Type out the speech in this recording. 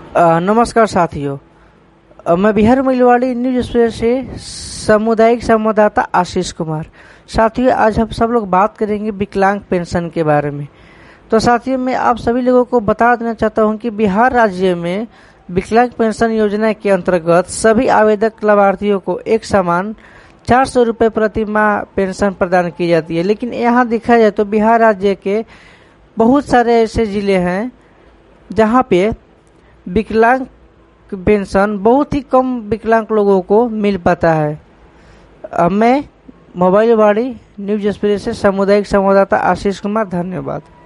नमस्कार साथियों। मैं बिहार महिलवाड़ी न्यूज एक्सप्रेस से सामुदायिक संवाददाता आशीष कुमार। साथियों, आज हम सब लोग बात करेंगे विकलांग पेंशन के बारे में। तो साथियों, मैं आप सभी लोगों को बता देना चाहता हूं कि बिहार राज्य में विकलांग पेंशन योजना के अंतर्गत सभी आवेदक लाभार्थियों को एक समान 400 रुपये प्रति माह पेंशन प्रदान की जाती है। लेकिन यहाँ देखा जाए तो बिहार राज्य के बहुत सारे ऐसे जिले हैं जहाँ पे विकलांग पेंशन बहुत ही कम विकलांग लोगों को मिल पाता है। मैं मोबाइल वाड़ी न्यूज एक्सप्रेस से सामुदायिक संवाददाता आशीष कुमार, धन्यवाद।